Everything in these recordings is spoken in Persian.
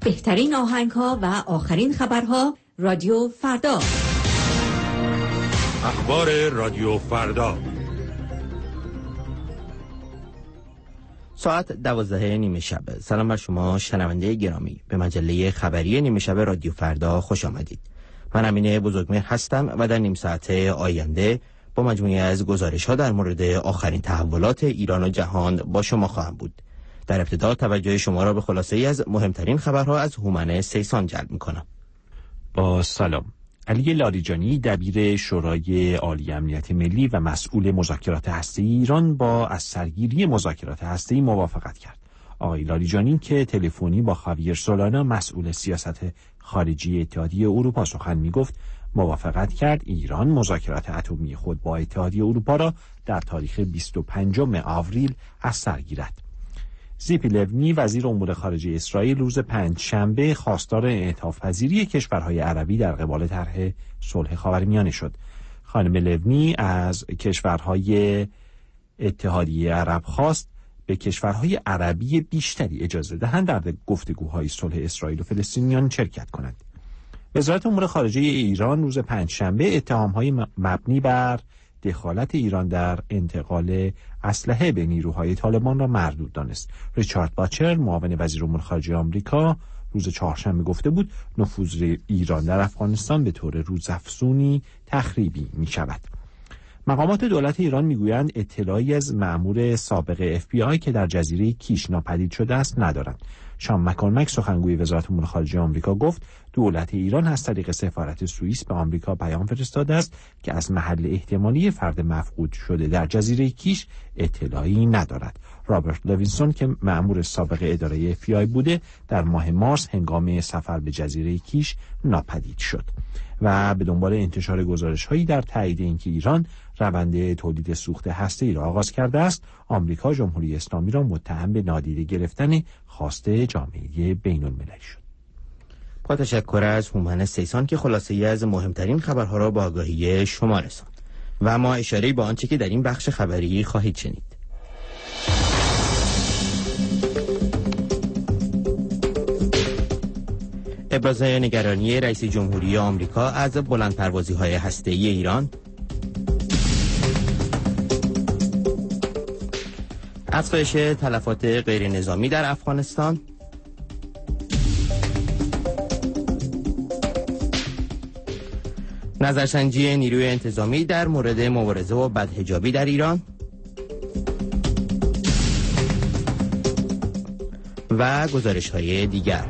بهترین آهنگ‌ها و آخرین خبرها رادیو فردا. اخبار رادیو فردا. ساعت 12 نیمه شب. سلام بر شما شنونده گرامی. به مجله خبری نیمه شب رادیو فردا خوش آمدید. من امین بزرگمهر هستم و در نیم ساعت آینده با مجموعه از گزارش‌ها در مورد آخرین تحولات ایران و جهان با شما خواهم بود. در ابتدا توجه شما را به خلاصه‌ای از مهمترین خبرها از هومن سیسان جلب می‌کنم. با سلام. علی لاریجانی دبیر شورای عالی امنیت ملی و مسئول مذاکرات هسته‌ای ایران با از سرگیری مذاکرات هسته‌ای موافقت کرد. آقای لاریجانی که تلفنی با خاویر سولانا مسئول سیاست خارجی اتحادیه اروپا سخن می‌گفت، موافقت کرد ایران مذاکرات اتمی خود با اتحادیه اروپا را در تاریخ 25 آوریل از سر گیرد. زیپی لونی وزیر امور خارجه اسرائیل روز پنجشنبه خواستار انعطاف پذیری کشورهای عربی در قبال طرح صلح خاورمیانه شد. خانم لونی از کشورهای اتحادیه عرب خواست به کشورهای عربی بیشتری اجازه دهند در گفتگوهای صلح اسرائیل و فلسطینیان شرکت کنند. وزارت امور خارجه ایران روز پنجشنبه اتهام‌های مبنی بر دخالت ایران در انتقال اسلحه به نیروهای طالبان را مردود دانست. ریچارد باچر معاون وزیر امور خارجه آمریکا روز چهارشنبه گفته بود نفوذ ایران در افغانستان به طور روزافزونی تخریبی می شود. مقامات دولت ایران میگویند اطلاعی از مأمور سابق FBI که در جزیره کیش ناپدید شده است ندارند. شام مک‌کورمک سخنگوی وزارت امور خارجه آمریکا گفت دولت ایران از طریق سفارت سوئیس به آمریکا پیام فرستاده است که از محل احتمالی فرد مفقود شده در جزیره کیش اطلاعی ندارد. رابرت لوینسون که مأمور سابق اداره FBI بوده در ماه مارس هنگام سفر به جزیره کیش ناپدید شد. و به دنبال انتشار گزارش‌هایی در تایید اینکه ایران روند تولید سوخت هسته‌ای را آغاز کرده است، آمریکا جمهوری اسلامی را متهم به نادیده گرفتن خواست جامعه بین‌المللی شد. با تشکر از هومن سیسان که خلاصه‌ای از مهمترین خبرها را با آگاهی شما رساند. و ما اشاره‌ای به آنچه که در این بخش خبری خواهید شنید. ابراز نگرانی رئیس جمهوری آمریکا از بلندپروازی‌های هسته‌ای ایران، افزایش تلفات غیر نظامی در افغانستان، نظرسنجی نیروی انتظامی در مورد مبارزه با بدحجابی در ایران و گزارش‌های دیگر.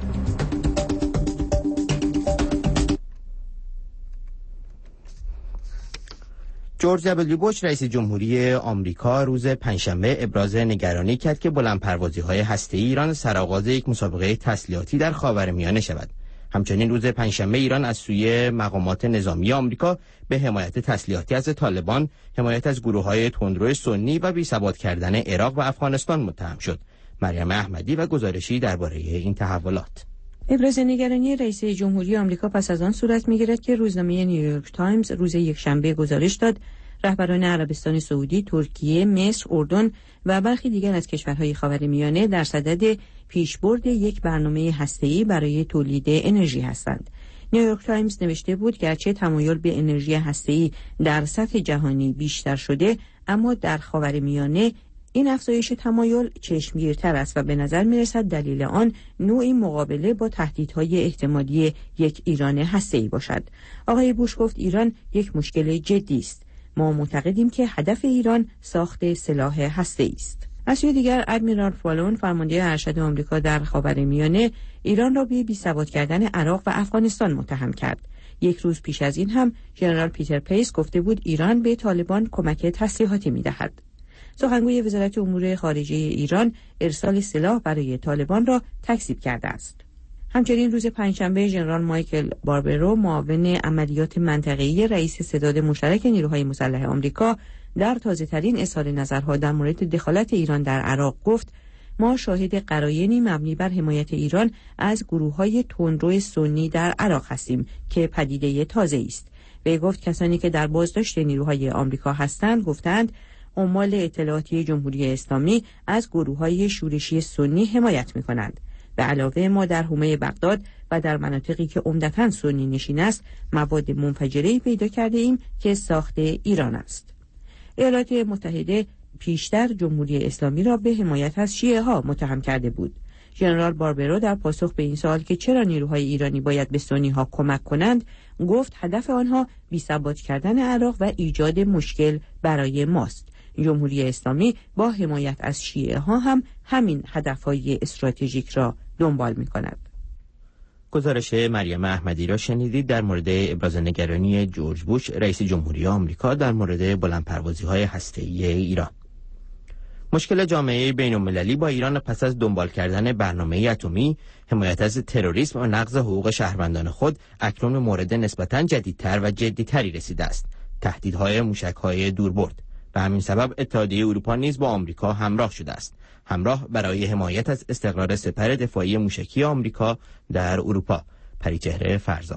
جورج دبلیو بوش رئیس جمهوری آمریکا روز پنجشنبه ابراز نگرانی کرد که بلندپروازی‌های هسته‌ای ایران سرآغاز یک مسابقه تسلیحاتی در خاورمیانه شود. همچنین روز پنجشنبه ایران از سوی مقامات نظامی آمریکا به حمایت تسلیحاتی از طالبان، حمایت از گروه‌های تندرو سنی و بی‌ثبات کردن عراق و افغانستان متهم شد. مریم احمدی و گزارشی درباره این تحولات. ابراز نگرانی رئیس جمهوری آمریکا پس از آن صورت می‌گیرد که روزنامه نیویورک تایمز روز یکشنبه گزارش داد رهبران عربستان سعودی، ترکیه، مصر، اردن و برخی دیگر از کشورهای خاورمیانه در صدد پیشبرد یک برنامه هسته‌ای برای تولید انرژی هستند. نیویورک تایمز نوشته بود گرچه تمایل به انرژی هسته‌ای در سطح جهانی بیشتر شده، اما در خاورمیانه این افزایش تمایل چشمگیرتر است و به نظر می‌رسد دلیل آن نوعی مقابله با تهدیدهای احتمالی یک ایران هسته‌ای باشد. آقای بوش گفت ایران یک مشکل جدی است. ما معتقدیم که هدف ایران ساخت سلاح هسته‌ای است. از سوی دیگر ادمیرال فالون فرمانده ارشد آمریکا در خاورمیانه ایران را به بی‌ثبات کردن عراق و افغانستان متهم کرد. یک روز پیش از این هم ژنرال پیتر پیس گفته بود ایران به طالبان کمک تسلیحاتی می‌دهد. سخنگوی وزارت امور خارجه ایران ارسال سلاح برای طالبان را تکذیب کرده است. همچنین روز پنجشنبه ژنرال مایکل باربرو معاون عملیات منطقه‌ای رئیس ستاد مشترک نیروهای مسلح آمریکا در تازه‌ترین اظهار نظرها در مورد دخالت ایران در عراق گفت ما شاهد قرائنی مبنی بر حمایت ایران از گروه‌های تندرو سنی در عراق هستیم که پدیده تازه‌ای است. وی گفت کسانی که در بازداشت نیروهای آمریکا هستند گفتند عمال اطلاعاتی جمهوری اسلامی از گروه‌های شورشی سنی حمایت می‌کنند. به علاوه ما در حومه بغداد و در مناطقی که عمدتاً سنی نشین است مواد منفجره‌ای پیدا کرده ایم که ساخت ایران است. ایالات متحده پیشتر جمهوری اسلامی را به حمایت از شیعه ها متهم کرده بود. ژنرال باربرو در پاسخ به این سوال که چرا نیروهای ایرانی باید به سنی ها کمک کنند گفت هدف آنها بی‌ثبات کردن عراق و ایجاد مشکل برای ماست. جمهوری اسلامی با حمایت از شیعه ها هم همین هدفهای استراتژیک را دنبال می کند. گزارش مریم احمدی را شنیدید در مورد ابراز نگرانی جورج بوش رئیس جمهوری آمریکا در مورد بلندپروازی‌های هسته‌ای ایران. مشکل جامعه بین‌المللی با ایران پس از دنبال کردن برنامه اتمی، حمایت از تروریسم و نقض حقوق شهروندان خود اکنون مورد نسبتاً جدیدتر و جدی‌تری رسیده است. تهدیدهای موشک‌های دوربرد. به همین سبب اتحادیه اروپا نیز با آمریکا همراه شده است. همراه برای حمایت از استقرار سپر دفاعی موشکی آمریکا در اروپا. پریچهره فرزان.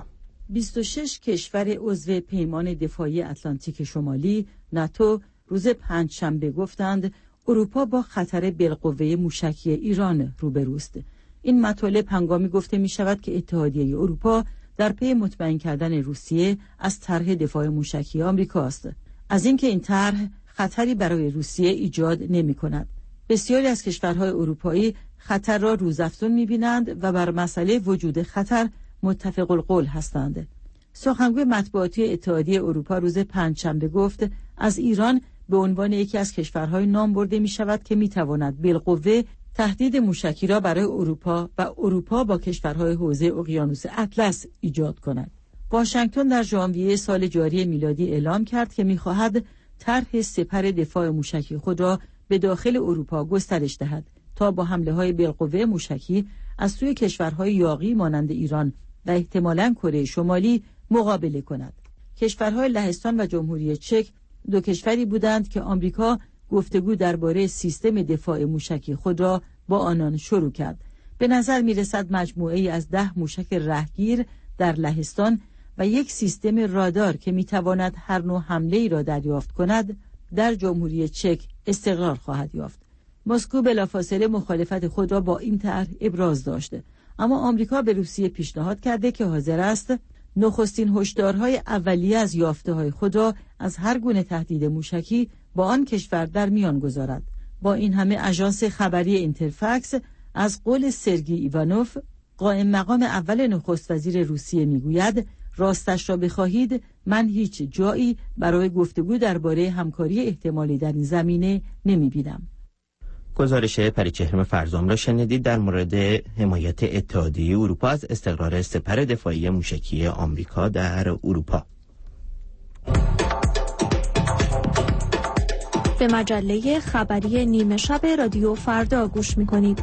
26 کشور عضو پیمان دفاعی اتلانتیک شمالی ناتو روز پنجشنبه گفتند اروپا با خطر بالقوه موشکی ایران روبروست. این مطالب هنگامی گفته می شود که اتحادیه اروپا در پی مطمئن کردن روسیه از طرح دفاع موشکی آمریکا است. از اینکه این طرح خطری برای روسیه ایجاد نمی کند. بسیاری از کشورهای اروپایی خطر را روزافزون می بینند و بر مسئله وجود خطر متفق القول هستند. سخنگوی مطبوعاتی اتحادیه اروپا روز پنجشنبه گفت از ایران به عنوان یکی از کشورهای نام برده می شود که می تواند بالقوه تهدید موشکی را برای اروپا و اروپا با کشورهای حوزه اقیانوس اطلس ایجاد کند. واشنگتن در ژانویه سال جاری میلادی اعلام کرد که می خواهد طرح سپر دفاع موشکی خود را به داخل اروپا گسترش دهد تا با حمله‌های بالقوه موشکی از سوی کشورهای یاغی مانند ایران و احتمالاً کره شمالی مقابله کند. کشورهای لهستان و جمهوری چک دو کشوری بودند که آمریکا گفتگو درباره سیستم دفاع موشکی خود را با آنان شروع کرد. به نظر می‌رسد مجموعه‌ای از 10 موشک رهگیر در لهستان و یک سیستم رادار که می‌تواند هر نوع حمله‌ای را دریافت کند در جمهوری چک استقرار خواهد یافت. مسکو بلافاصله مخالفت خود را با این طرح ابراز داشته، اما آمریکا به روسیه پیشنهاد کرده که حاضر است نخستین هشدارهای اولیه از یافته‌های خود را از هر گونه تهدید موشکی با آن کشور در میان گذارد. با این همه آژانس خبری اینترفکس از قول سرگی ایوانوف قائم مقام اول نخست وزیر روسیه میگوید راستش را بخواهید من هیچ جایی برای گفتگو درباره همکاری احتمالی در این زمینه نمی‌بینم. گزارش پریچهره فرزام را شنیدید در مورد حمایت اتحادیه اروپا از استقرار سپر دفاعی موشکی آمریکا در اروپا. به مجله خبری نیمه شب رادیو فردا گوش می‌کنید.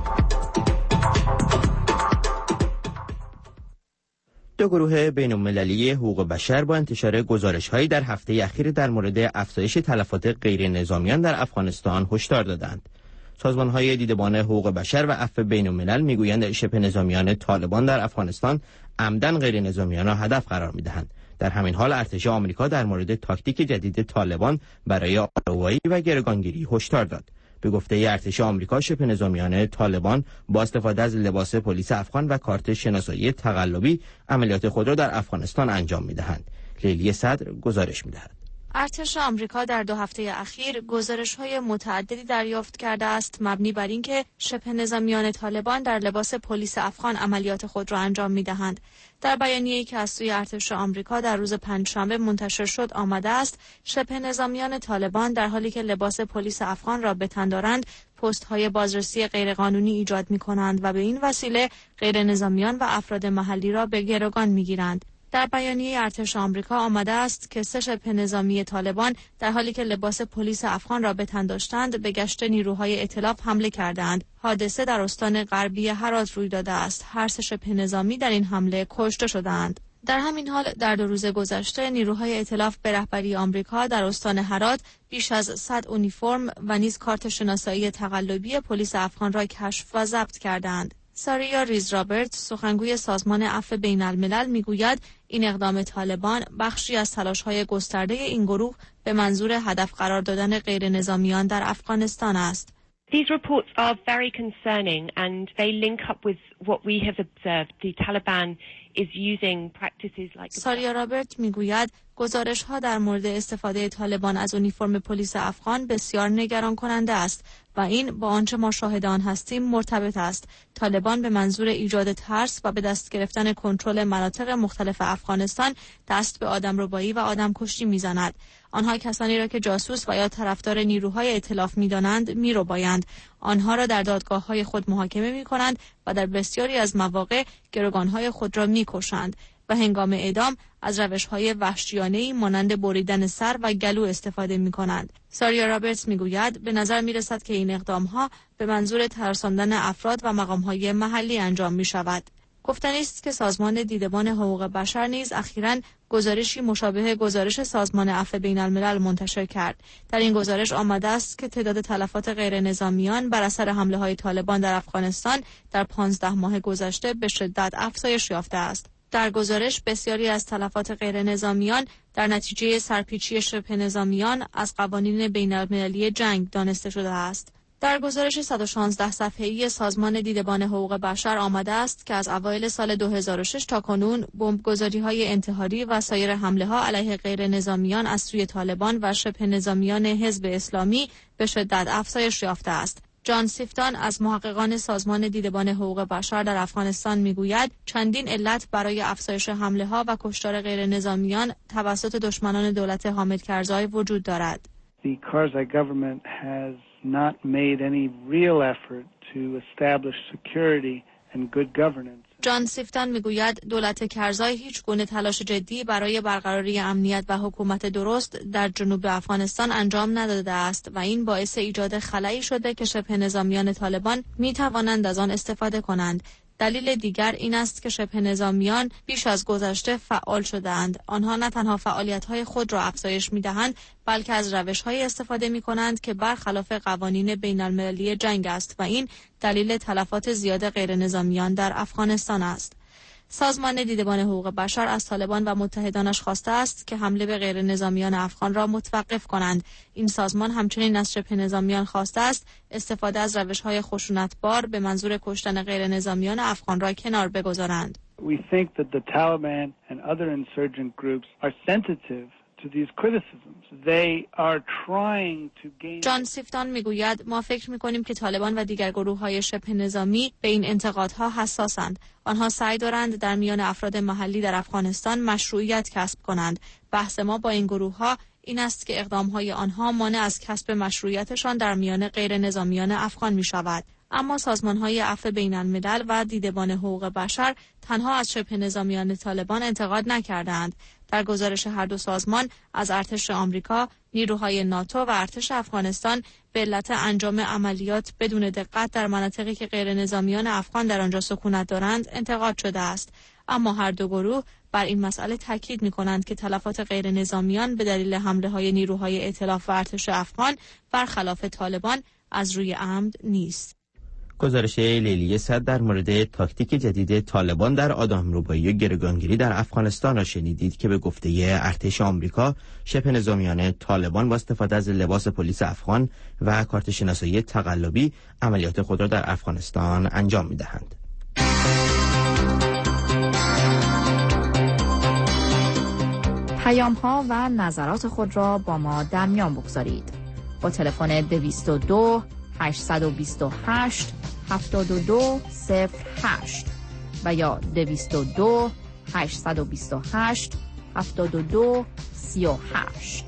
دو گروه بین‌المللی حقوق بشر با انتشار گزارش‌هایی در هفته اخیر در مورد افزایش تلفات غیر نظامیان در افغانستان هشدار دادند. سازمان‌های دیدبان حقوق بشر و عفو بین‌الملل می‌گویند شبه نظامیان طالبان در افغانستان عمدن غیر نظامیان را هدف قرار می‌دهند. در همین حال ارتش آمریکا در مورد تاکتیک جدید طالبان برای آروایی و گروگانگیری هشدار داد. به گفته ارتش آمریکا شبه نظامیان طالبان با استفاده از لباس پلیس افغان و کارت شناسایی تقلبی عملیات خود را در افغانستان انجام می‌دهند. لیلی صدر گزارش می‌دهد. ارتش آمریکا در 2 هفته اخیر گزارش‌های متعددی دریافت کرده است مبنی بر اینکه شبه نظامیان طالبان در لباس پلیس افغان عملیات خود را انجام می‌دهند. در بیانیه‌ای که از سوی ارتش آمریکا در روز پنجشنبه منتشر شد آمده است شبه نظامیان طالبان در حالی که لباس پلیس افغان را به تن دارند پست‌های بازرسی غیرقانونی ایجاد می‌کنند و به این وسیله غیر نظامیان و افراد محلی را به گروگان می‌گیرند. در بیانیه ارتش آمریکا آمده است که 3 شبه نظامی طالبان در حالی که لباس پلیس افغان را به تن داشتند به گشت نیروهای ائتلاف حمله کردند. حادثه در استان غربی هرات روی داده است. هر 3 شبه نظامی در این حمله کشته شدند. در همین حال در 2 روز گذشته نیروهای ائتلاف به رهبری آمریکا در استان هرات بیش از 100 اونیفرم و نیز کارت شناسایی تقلبی پلیس افغان را کشف و ضبط کردند. ساریا ریز رابرت سخنگوی سازمان عفو بین‌الملل میگوید این اقدام طالبان بخشی از تلاش‌های گسترده این گروه به منظور هدف قرار دادن غیر نظامیان در افغانستان است. These reports are very concerning and they link up with what we have observed. The Taliban is using practices like ساریا رابرت میگوید گزارش‌ها در مورد استفاده طالبان از اونیفرم پلیس افغان بسیار نگران کننده است و این با آنچه ما شاهد آن هستیم مرتبط است. طالبان به منظور ایجاد ترس و به دست گرفتن کنترل مناطق مختلف افغانستان دست به آدمربایی و آدمکشی می‌زند. آنها کسانی را که جاسوس و یا طرفدار نیروهای ائتلاف می‌دانند می‌ربایند. آنها را در دادگاه‌های خود محاکمه می‌کنند و در بسیاری از مواقع گروگان‌های خود را می‌کشند و هنگام اعدام از روش‌های وحشیانه‌ای مانند بریدن سر و گلو استفاده می‌کنند. ساریا رابرتس می‌گوید به نظر می‌رسد که این اقدام‌ها به منظور ترساندن افراد و مقام‌های محلی انجام می‌شود. گفتنی است که سازمان دیدبان حقوق بشر نیز اخیراً گزارشی مشابه گزارش سازمان عفو بین‌الملل منتشر کرد. در این گزارش آمده است که تعداد تلفات غیر نظامیان بر اثر حمله‌های طالبان در افغانستان در 15 ماه گذشته به شدت افزایش یافته است. در گزارش بسیاری از تلفات غیر نظامیان در نتیجه سرپیچی شبه نظامیان از قوانین بین‌المللی جنگ دانسته شده است. در گزارش 116 صفحه‌ای سازمان دیدبان حقوق بشر آمده است که از اوایل سال 2006 تا کنون بمبگذاری‌های انتحاری و سایر حمله‌ها علیه غیر نظامیان از سوی طالبان و شبه نظامیان حزب اسلامی به شدت افزایش یافته است. جان سیفتان از محققان سازمان دیدبان حقوق بشر در افغانستان میگوید چندین علت برای افزایش حمله‌ها و کشتار غیر نظامیان توسط دشمنان دولت حامد کرزای وجود دارد. The Karzai government has not made any real effort to establish security and good governance. جان سیفتان میگوید دولت کرزای هیچ گونه تلاش جدی برای برقراری امنیت و حکومت درست در جنوب افغانستان انجام نداده است و این باعث ایجاد خلایی شده که شبه نظامیان طالبان می توانند از آن استفاده کنند. دلیل دیگر این است که شبه نظامیان بیش از گذشته فعال شده‌اند. آنها نه تنها فعالیت‌های خود را افزایش می‌دهند، بلکه از روش‌هایی استفاده می‌کنند که برخلاف قوانین بین‌المللی جنگ است و این دلیل تلفات زیاد غیر نظامیان در افغانستان است. سازمان دیدبان حقوق بشر از طالبان و متحدانش خواسته است که حمله به غیر نظامیان افغان را متوقف کنند. این سازمان همچنین از شبه نظامیان خواسته است استفاده از روش‌های خشونتبار به منظور کشتن غیر نظامیان افغان را کنار بگذارند. We think that the Taliban and other insurgent groups are sensitive to these criticisms. They are trying to gain. جان سیفتان میگوید ما فکر میکنیم که طالبان و دیگر گروه‌های شبه نظامی به این انتقادها حساسند. آنها سعی دارند در میان افراد محلی در افغانستان مشروعیت کسب کنند. بحث ما با این گروه‌ها این است که اقدام‌های آنها مانع از کسب مشروعیتشان در میان غیر نظامیان افغان می‌شود. اما سازمان‌های عفو بین‌الملل و دیدبان حقوق بشر تنها از شبه نظامیان طالبان انتقاد نکردند. در گزارش هر دو سازمان از ارتش آمریکا، نیروهای ناتو و ارتش افغانستان به علت انجام عملیات بدون دقت در مناطقی که غیر نظامیان افغان در آنجا سکونت دارند انتقاد شده است. اما هر دو گروه بر این مسئله تاکید می‌کنند که تلفات غیر نظامیان به دلیل حمله‌های نیروهای ائتلاف و ارتش افغان برخلاف طالبان از روی عمد نیست. گزارش لیلی صد در مورد تاکتیک جدید طالبان در آدمربایی و گروگانگیری در افغانستان را شنیدید که به گفته ارتش آمریکا شبه نظامیان طالبان با استفاده از لباس پلیس افغان و کارت شناسایی تقلبی عملیات خود را در افغانستان انجام می‌دهند. پیام‌ها و نظرات خود را با ما در میان بگذارید. با تلفن 222 828 7208 و یا 222 828 7238.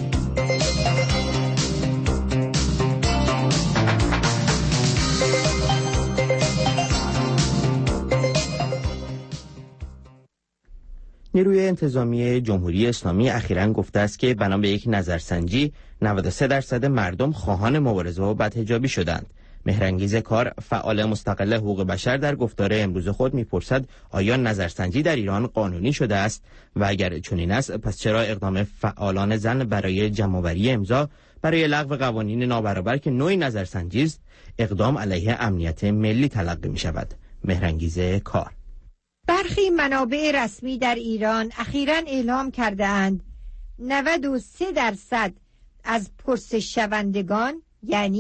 نیروی انتظامی جمهوری اسلامی اخیراً گفته است که بنا به یک نظرسنجی 93% مردم خواهان مبارزه با بدحجابی شدند. مهرانگیز کار، فعال مستقل حقوق بشر، در گفتار امروز خود میپرسد آیا نظرسنجی در ایران قانونی شده است و اگر چنین است پس چرا اقدام فعالان زن برای جمع‌آوری امضا برای لغو قوانین نابرابر که نوعی نظرسنجی است اقدام علیه امنیت ملی تلقی می شود؟ مهرانگیز کار: برخی منابع رسمی در ایران اخیراً اعلام کرده‌اند 93% از پرسش شوندگان یعنی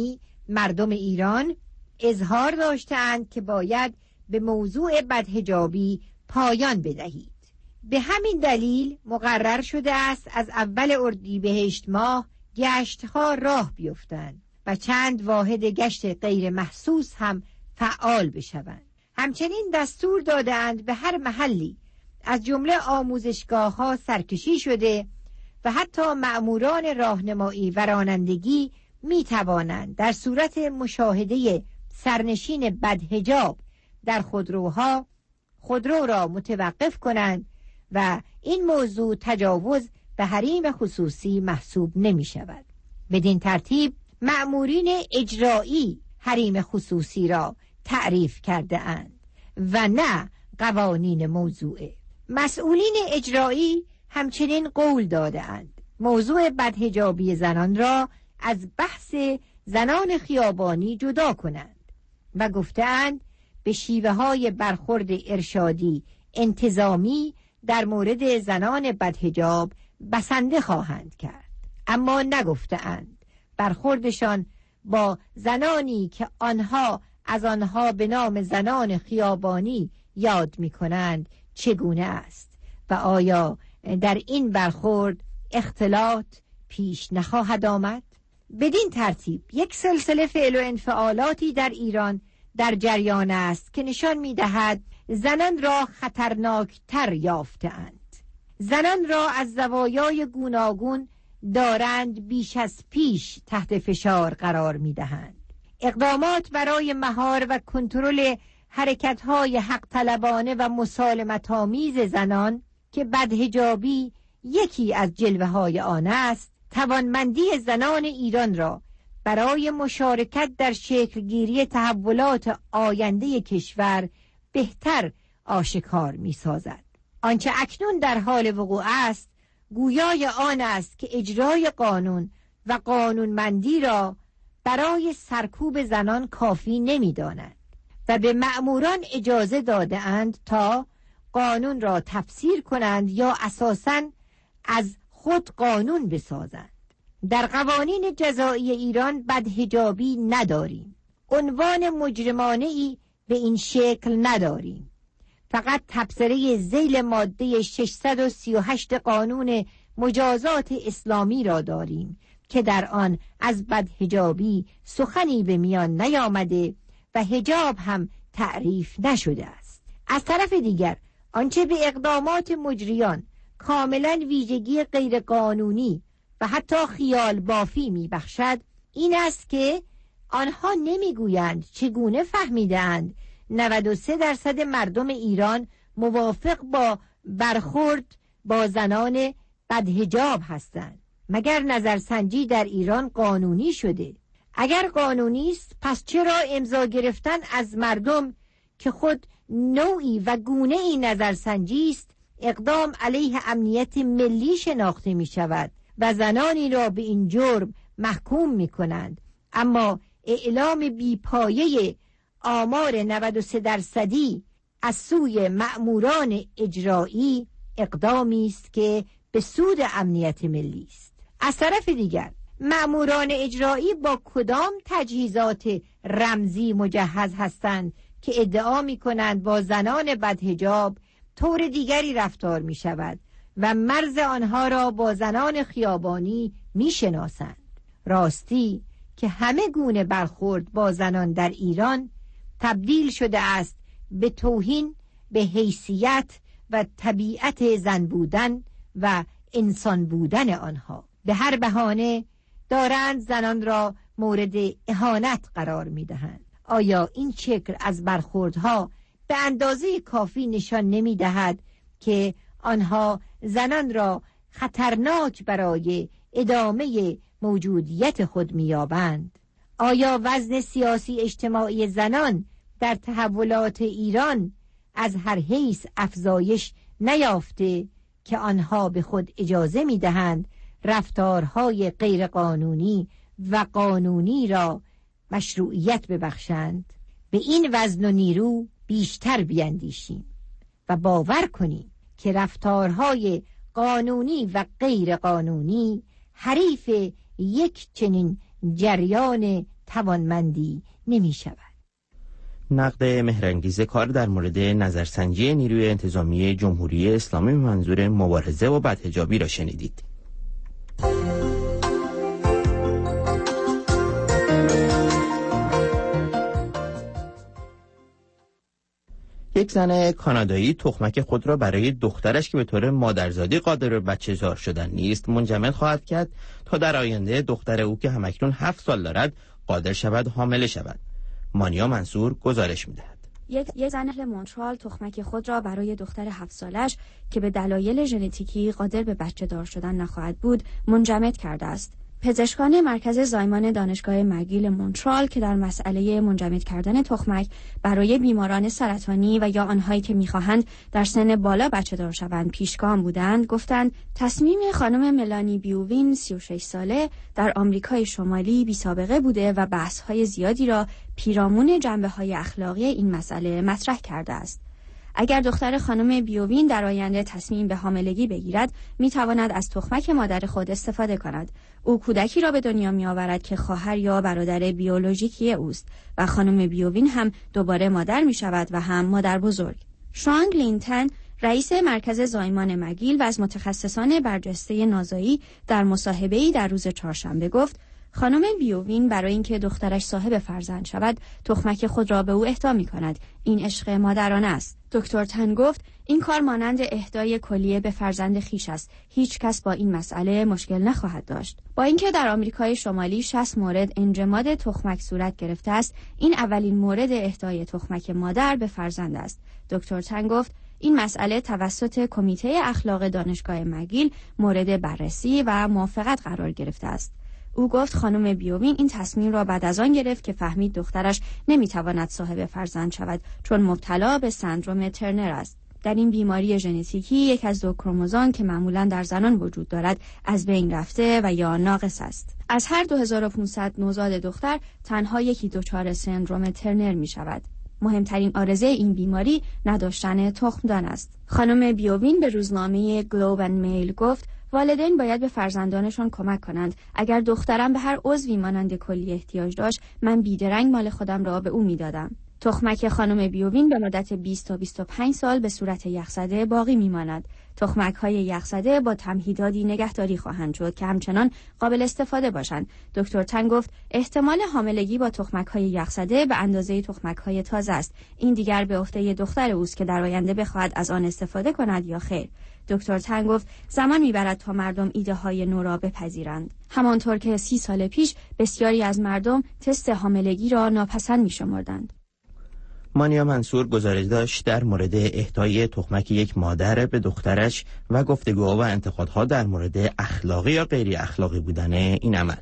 مردم ایران اظهار داشتند که باید به موضوع بدحجابی پایان بدهید. به همین دلیل مقرر شده است از اول اردیبهشت ماه گشت‌ها راه بیفتند و چند واحد گشت غیر محسوس هم فعال بشوند. همچنین دستور دادند به هر محلی از جمله آموزشگاه‌ها سرکشی شده و حتی مأموران راهنمایی و رانندگی می توانند در صورت مشاهده سرنشین بدحجاب در خودروها خودرو را متوقف کنند و این موضوع تجاوز به حریم خصوصی محسوب نمی شود. بدین ترتیب مأمورین اجرایی حریم خصوصی را تعریف کرده اند و نه قوانین موضوعه. مسئولین اجرایی همچنین قول داده اند موضوع بدحجابی زنان را از بحث زنان خیابانی جدا کنند و گفتند به شیوه های برخورد ارشادی انتظامی در مورد زنان بدحجاب بسنده خواهند کرد، اما نگفتند برخوردشان با زنانی که آنها از آنها به نام زنان خیابانی یاد می کنند چگونه است و آیا در این برخورد اختلاط پیش نخواهد آمد؟ بدین ترتیب یک سلسله فعل و انفعالاتی در ایران در جریان است که نشان می دهد زنان را خطرناکتر یافته‌اند. زنان را از زوایای گوناگون دارند بیش از پیش تحت فشار قرار می دهند. اقدامات برای مهار و کنترل حرکت‌های حق طلبانه و مسالمت‌آمیز زنان که بدحجابی یکی از جلوه‌های آن است، توانمندی زنان ایران را برای مشارکت در شکلگیری تحولات آینده کشور بهتر آشکار می‌سازد. آنچه اکنون در حال وقوع است گویای آن است که اجرای قانون و قانونمندی را برای سرکوب زنان کافی نمی‌دانند و به مأموران اجازه داده اند تا قانون را تفسیر کنند یا اساساً از خود قانون بسازند. در قوانین جزایی ایران بدحجابی نداریم. عنوان مجرمانه‌ای به این شکل نداریم. فقط تبصره ذیل ماده 638 قانون مجازات اسلامی را داریم که در آن از بدحجابی سخنی به میان نیامده و حجاب هم تعریف نشده است. از طرف دیگر آنچه به اقدامات مجریان کاملا ویژگی غیرقانونی و حتی خیال بافی میبخشد این است که آنها نمیگویند چگونه فهمیدند 93% مردم ایران موافق با برخورد با زنان بدحجاب هستند. مگر نظرسنجی در ایران قانونی شده؟ اگر قانونی است پس چرا امضا گرفتن از مردم که خود نوعی و گونه‌ای نظرسنجی است اقدام علیه امنیت ملی شناخته می شود و زنانی را به این جرم محکوم می کنند، اما اعلام بیپایه آمار 93% از سوی مأموران اجرایی اقدامی است که به سود امنیت ملی است. از طرف دیگر مأموران اجرایی با کدام تجهیزات رمزی مجهز هستند که ادعا می کنند با زنان بدحجاب طور دیگری رفتار می شود و مرز آنها را با زنان خیابانی می شناسند؟ راستی که همه گونه برخورد با زنان در ایران تبدیل شده است به توهین به حیثیت و طبیعت زن بودن و انسان بودن آنها. به هر بهانه دارند زنان را مورد اهانت قرار می دهند. آیا این شکل از برخوردها به اندازه کافی نشان نمی دهد که آنها زنان را خطرناک برای ادامه موجودیت خود می یابند؟ آیا وزن سیاسی اجتماعی زنان در تحولات ایران از هر حیث افزایش نیافته که آنها به خود اجازه می دهند رفتارهای غیرقانونی و قانونی را مشروعیت ببخشند؟ به این وزن و نیرو بیشتر بیندیشیم و باور کنیم که رفتارهای قانونی و غیر قانونی حریف یک چنین جریان توانمندی نمی شود. نقد مهرانگیز کار در مورد نظرسنجی نیروی انتظامی جمهوری اسلامی به منظور مبارزه با بدحجابی را شنیدید. یک زن کانادایی تخمک خود را برای دخترش که به طور مادرزادی قادر به بچه‌دار شدن نیست منجمد خواهد کرد تا در آینده دختر او که همکنون 7 سال دارد قادر شود حامله شود. مانیا منصور گزارش می‌دهد. یک زن اهل مونترال تخمک خود را برای دختر 7 سالش که به دلایل ژنتیکی قادر به بچه‌دار شدن نخواهد بود منجمد کرده است. پزشکان مرکز زایمان دانشگاه مگیل مونترال که در مسئله منجمد کردن تخمک برای بیماران سرطانی و یا آنهایی که می‌خواهند در سن بالا بچه‌دار شوند پیشگام بودند، گفتند تصمیم خانم ملانی بیووین 36 ساله در آمریکای شمالی بی‌سابقه بوده و بحث‌های زیادی را پیرامون جنبه‌های اخلاقی این مسئله مطرح کرده است. اگر دختر خانم بیووین در آینده تصمیم به حاملگی بگیرد، می‌تواند از تخمک مادر خود استفاده کند. او کودکی را به دنیا می‌آورد که خواهر یا برادر بیولوژیکی اوست و خانم بیووین هم دوباره مادر می‌شود و هم مادر بزرگ. شانگ لینتن، رئیس مرکز زایمان مگیل و از متخصصان برجسته نازایی در مصاحبه‌ای در روز چهارشنبه گفت خانم بیووین برای اینکه دخترش صاحب فرزند شود، تخمک خود را به او اهدا می‌کند. این عشق مادرانه است. دکتر تن گفت این کار مانند اهدای کلیه به فرزند خویش است. هیچ کس با این مسئله مشکل نخواهد داشت. با اینکه در آمریکای شمالی 60 مورد انجماد تخمک صورت گرفته است، این اولین مورد اهدای تخمک مادر به فرزند است. دکتر تن گفت این مسئله توسط کمیته اخلاق دانشگاه مگیل مورد بررسی و موافقت قرار گرفته است. او گفت خانم بیووین این تصمیم را بعد از آن گرفت که فهمید دخترش نمیتواند صاحب فرزند شود چون مبتلا به سندروم ترنر است. در این بیماری ژنتیکی یک از 2 کروموزوم که معمولاً در زنان وجود دارد از بین رفته و یا ناقص است. از هر 2500 نوزاد دختر تنها یکی دچار سندروم ترنر می شود. مهمترین عارضه این بیماری نداشتن تخمدان است. خانم بیووین به روزنامه گلوب اند میل گفت والدین باید به فرزندانشان کمک کنند. اگر دخترم به هر عضوی مانند کلی احتیاج داشت، من بیدرنگ مال خودم را به او میدادم. تخمک خانم بیووین به مدت 20 تا 25 سال به صورت یخزده باقی میماند. تخمک‌های یخزده با تمهیداتی نگهداری خواهند شد که همچنان قابل استفاده باشند. دکتر تن گفت احتمال حاملگی با تخمک‌های یخزده به اندازه تخمک‌های تازه است. این دیگر به عهده دختر اوست که در آینده بخواهد از آن استفاده کند یا خیر. دکتر تن گفت زمان میبرد تا مردم ایده های نو را بپذیرند. همانطور که 30 سال پیش بسیاری از مردم تست حاملگی را ناپسند میشمردند. مانیا منصور گزارش داشت در مورد اهدای تخمک یک مادر به دخترش و گفتگوها و انتقادها در مورد اخلاقی یا غیر اخلاقی بودن این عمل.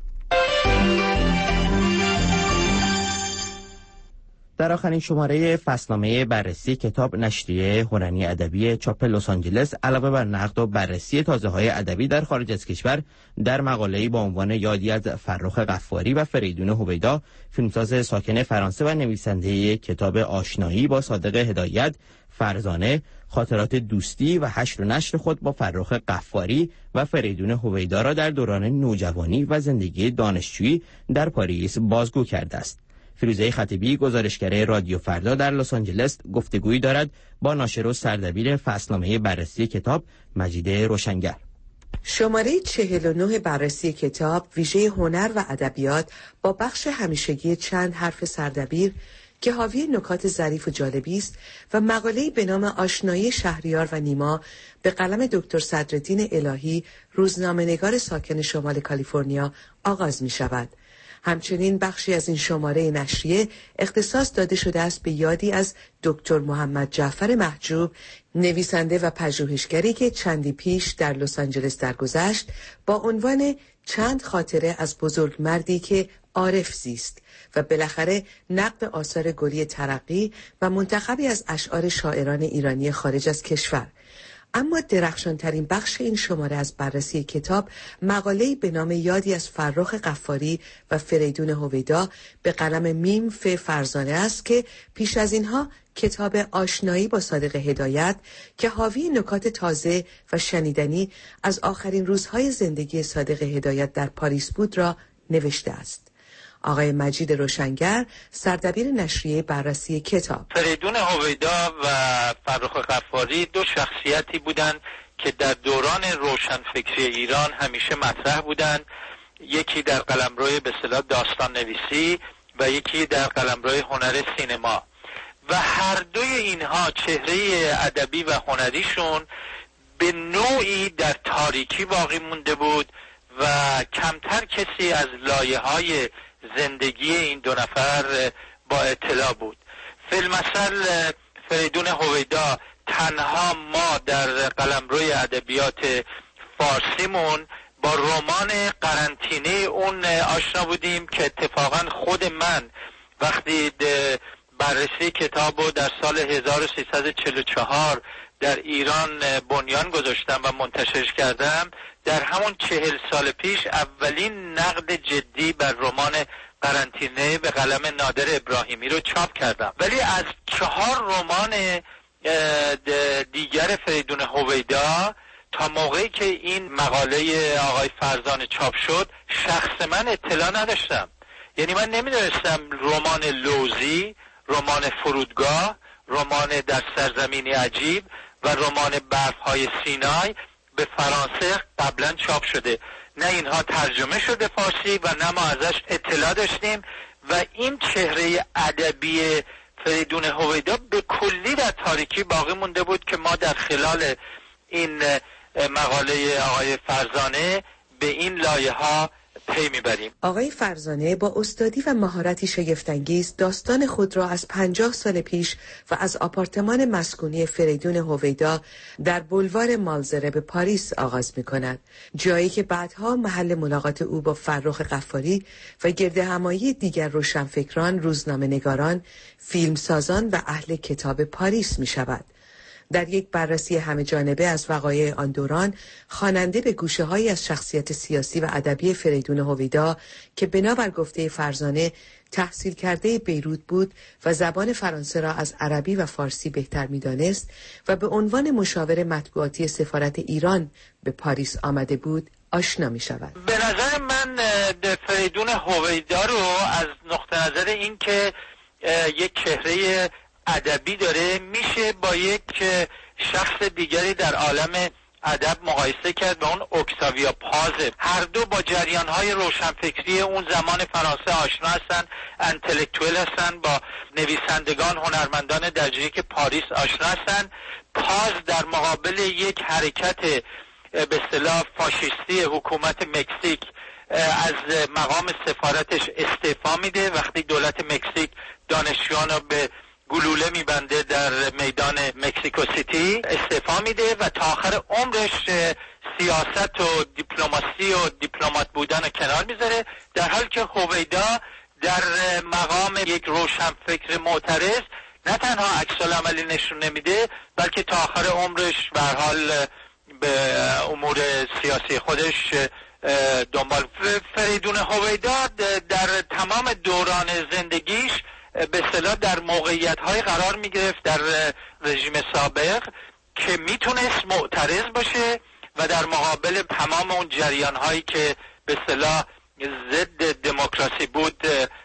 در آخرین شماره فصلنامه بررسی کتاب نشریه هنری ادبی چاپ لس آنجلس علاوه بر نقد و بررسی تازه‌های ادبی در خارج از کشور، در مقاله‌ای با عنوان یادی از فرخ غفاری و فریدون هویدا، فیلمساز ساکن فرانسه و نویسنده کتاب آشنایی با صادق هدایت، فرزانه خاطرات دوستی و حشر و نشر خود با فرخ غفاری و فریدون هویدا را در دوران نوجوانی و زندگی دانشجویی در پاریس بازگو کرده است. فیروزه خطیبی، گزارشگر رادیو فردا در لس آنجلس، گفتگویی دارد با ناشر و سردبیر فصلنامه بررسی کتاب مجید روشنگر. شماره 49 بررسی کتاب ویژه هنر و ادبیات با بخش همیشگی چند حرف سردبیر که حاوی نکات ظریف و جالبی است و مقاله‌ای به نام آشنایی شهریار و نیما به قلم دکتر صدرالدین الهی، روزنامه‌نگار ساکن شمال کالیفرنیا آغاز می شود. همچنین بخشی از این شماره نشریه اختصاص داده شده است به یادی از دکتر محمد جعفر محجوب، نویسنده و پژوهشگری که چندی پیش در لس آنجلس درگذشت با عنوان چند خاطره از بزرگ مردی که عارف زیست و بالاخره نقد آثار گلی ترقی و منتخبی از اشعار شاعران ایرانی خارج از کشور. اما درخشانترین بخش این شماره از بررسی کتاب مقاله‌ای به نام یادی از فرخ غفاری و فریدون هویدا به قلم میم فرزانه است که پیش از اینها کتاب آشنایی با صادق هدایت که حاوی نکات تازه و شنیدنی از آخرین روزهای زندگی صادق هدایت در پاریس بود را نوشته است. آقای مجید روشنگر، سردبیر نشریه بررسی کتاب. فریدون هویدا و فرخ غفاری دو شخصیتی بودند که در دوران روشنفکری ایران همیشه مطرح بودند. یکی در قلمروی به اصطلاح داستان نویسی و یکی در قلمروی هنر سینما، و هر دوی اینها چهره ادبی و هنریشون به نوعی در تاریکی باقی مونده بود و کمتر کسی از لایه‌های زندگی این دو نفر با اطلاع بود. فیلمسل فریدون هویدا تنها ما در قلمروی ادبیات فارسیمون با رمان قرنطینه اون آشنا بودیم که اتفاقا خود من وقتی بررسی کتابو در سال 1344 در ایران بنیان گذاشتم و منتشرش کردم، در همون 40 سال پیش اولین نقد جدی بر رمان قرنطینه به قلم نادر ابراهیمی رو چاپ کردم. ولی از 4 رمان دیگر فریدون هویدا تا موقعی که این مقاله آقای فرزانه چاپ شد شخص من اطلاع نداشتم. یعنی من نمیدونستم رمان لوزی، رمان فرودگاه، رمان در سرزمینی عجیب و رمان برفهای سینای به فرانسه قبلا چاپ شده. نه اینها ترجمه شده فارسی و نه ما ازش اطلاع داشتیم و این چهره ادبی فریدون هویدا به کلی در تاریکی باقی مونده بود که ما در خلال این مقاله آقای فرزانه به این لایه ها پی میبریم. آقای فرزانه با استادی و مهارتی شگفت‌انگیز داستان خود را از 50 سال پیش و از آپارتمان مسکونی فریدون هویدا در بولوار مالزره به پاریس آغاز می‌کند، جایی که بعدها محل ملاقات او با فرخ غفاری و گردهمایی دیگر روشنفکران، روزنامه‌نگاران، فیلمسازان و اهل کتاب پاریس می‌شود. در یک بررسی همه جانبه از وقایع آن دوران، خواننده به گوشه‌هایی از شخصیت سیاسی و ادبی فریدون هویدا که بنابر گفته فرزانه تحصیل کرده بیروت بود و زبان فرانسه را از عربی و فارسی بهتر می‌دانست و به عنوان مشاور مطبوعاتی سفارت ایران به پاریس آمده بود، آشنا می‌شود. به نظر من فریدون هویدا رو از نقطه نظر این که یک چهره ادبی داره میشه با یک شخص دیگری در عالم ادب مقایسه کرد و اون اکتاویا پازه. هر دو با جریان‌های روشنفکری اون زمان فرانسه آشنا هستن، انتلکتوئل هستن، با نویسندگان، هنرمندان درجه‌ای که پاریس آشنا هستن. پاز در مقابل یک حرکت به اصطلاح فاشیستی حکومت مکزیک از مقام سفارتش استعفا میده وقتی دولت مکزیک دانشجویان رو به گلوله میبنده در میدان مکسیکو سیتی، استعفا میده و تا آخر عمرش سیاست و دیپلماسی و دیپلمات بودن رو کنار میذاره، در حالی که هویدا در مقام یک روشنفکر معترض نه تنها عکس‌العملی نشون نمیده بلکه تا آخر عمرش به هر حال به امور سیاسی خودش دنبال. فریدون هویدا در تمام دوران زندگیش به اصطلاح در موقعیت‌های قرار می‌گرفت در رژیم سابق که میتونست معترض باشه و در مقابل تمام اون جریان‌هایی که به اصطلاح ضد دموکراسی بود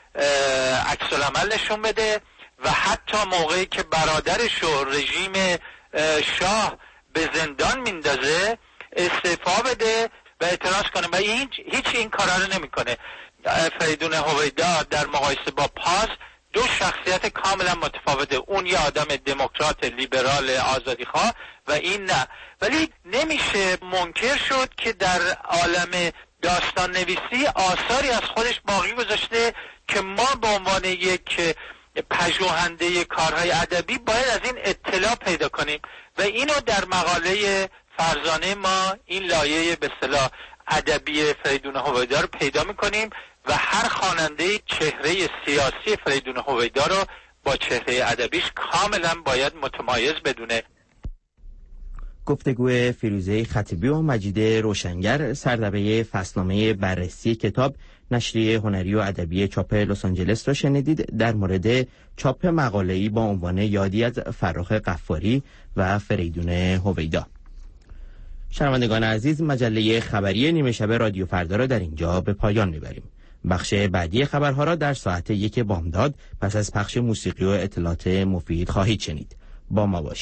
عکس العمل نشون بده و حتی موقعی که برادرش و رژیم شاه به زندان میندازه استعفا بده و اعتراض کنه و هیچ این کارا رو نمی‌کنه. فریدون هویدا در مقایسه با پاس دو شخصیت کاملا متفاوته. اون یه آدم دموکرات لیبرال آزادیخواه و این نه. ولی نمیشه منکر شد که در عالم داستان نویسی آثاری از خودش باقی گذاشته که ما به عنوان یک پژوهنده کارهای ادبی باید از این اطلاع پیدا کنیم و اینو در مقاله فرزانه ما این لایه به اصطلاح ادبی فریدون هویدا رو پیدا میکنیم و هر خواننده چهره سیاسی فریدون هویدا رو با چهره ادبیش کاملا باید متمایز بدونه. گفتگو فیروزه خطیبی و مجید روشنگر، سردبیر فصلنامه بررسی کتاب نشریه هنری و ادبی چاپ لس آنجلس را شنیدید در مورد چاپ مقاله‌ای با عنوان یادی از فرخ غفاری و فریدون هویدا. شنوندگان عزیز، مجله خبری نیمه شب رادیو فردا را در اینجا به پایان میبریم. بخش بعدی خبرها را در ساعت 1 بامداد پس از پخش موسیقی و اطلاعات مفید خواهید شنید. با ما باشید.